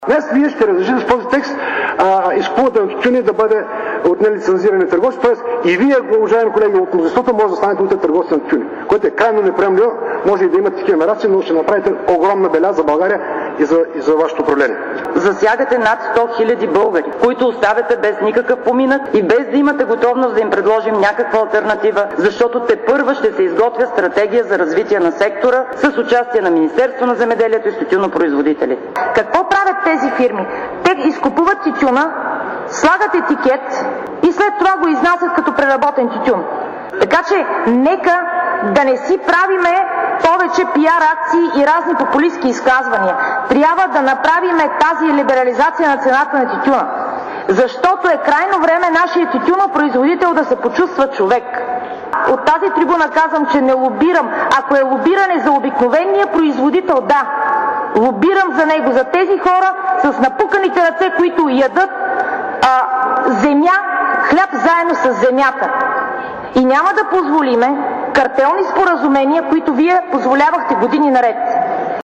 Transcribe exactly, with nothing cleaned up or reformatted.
Днес вие ще разрешите с този текст а, изкупуването на тютюни да бъде от нелицензирани търговци, т.е. и вие, уважаеми колеги от мнозинството, може да станете утре търговци на тютюни, което е крайно неприемливо. Може и да имате такива мераци, но ще направите огромна беля за България и за, и за вашето управление. Засягате над сто хиляди българи, които оставяте без никакъв поминък и без да имате готовност да им предложим някаква алтернатива, защото тепърва ще се изготвя стратегия за развитие на сектора с участие на Министерство на земеделието и тютюнопроизводители. Какво правят тези фирми? Те изкупуват тютюна, слагат етикет и след това го изнасят като преработен тютюн. Така че нека да не си правиме повече пиар акции и разни популистки изказвания. Трябва да направиме тази либерализация на цената на тютюна. Защото е крайно време нашия тютюнопроизводител да се почувства човек. От тази трибуна казвам, че не лобирам. Ако е лобиране за обикновения производител, да. Лобирам за него, за тези хора с напуканите ръце, които ядат а, земя, хляб заедно с земята. И няма да позволиме картелни споразумения, които вие позволявахте години наред.